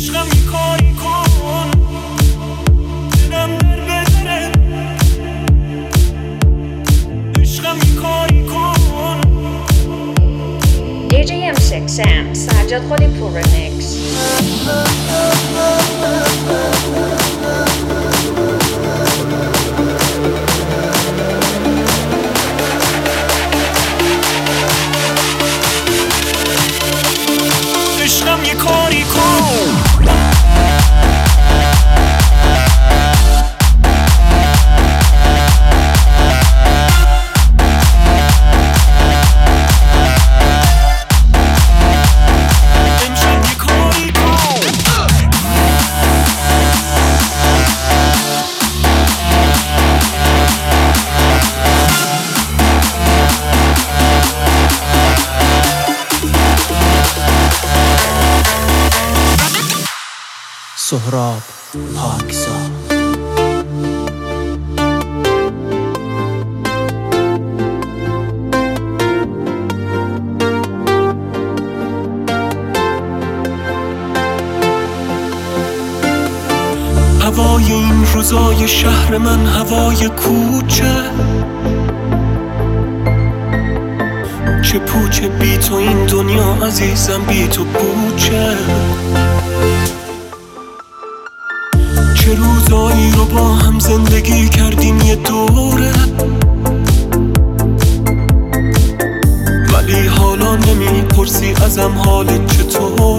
عشقم یه کاری کن دلم در بزنه، عشقم یه کاری کن. DJ M6 Sam سجاد خودی پور رمیکس. عشقم یه کاری کن. سهراب پاکزاد. هوای این روزای شهر من هوای کوچه، چه پوچه بی تو این دنیا عزیزم، بی تو پوچه. چه روزایی رو با هم زندگی کردیم یه دوره، ولی حالا نمیپرسی ازم حالت چطور.